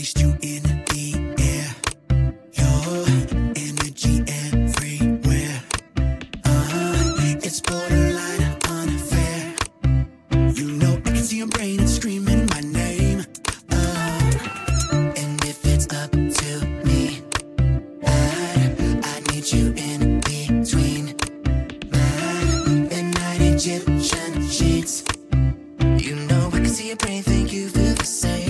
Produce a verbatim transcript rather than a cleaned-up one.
placed you in the air. Your energy everywhere. Uh, it's borderline unfair. You know I can see your brain, it's screaming my name. Uh, and if it's up to me, I, I need you in between my midnight Egyptian sheets. You know I can see your brain, think you feel the same.